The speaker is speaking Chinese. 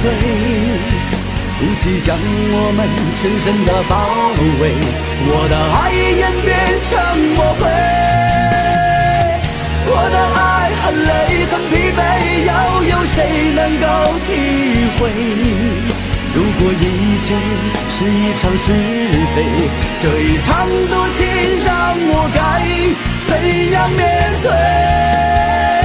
碎，不羁将我们深深的包围，我的爱演变成魔鬼，我的爱很累很疲惫，要有谁能够体会？如果一切是一场是非，这一场赌气让我该怎样面对？